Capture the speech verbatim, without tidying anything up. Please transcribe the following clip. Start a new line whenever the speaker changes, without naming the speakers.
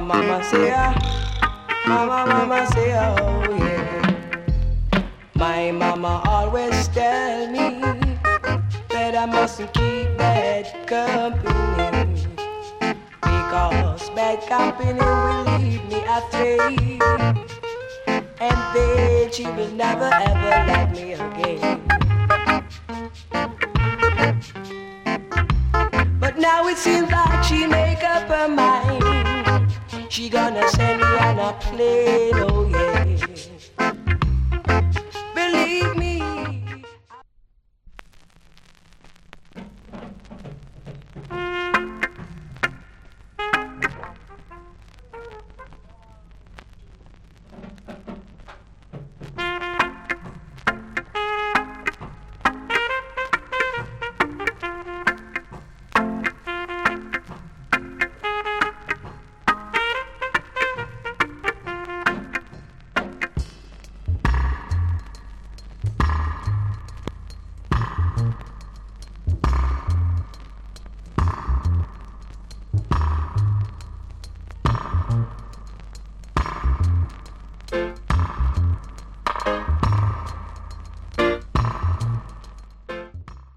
mama say, ah, mama, mama say, oh yeah. My mama always tell me that I mustn't keep bad company, because bad company will lead me astray, and then she will never ever love me again. But now it seems like she make up her mind. She gonna send me on a plane, oh yeah.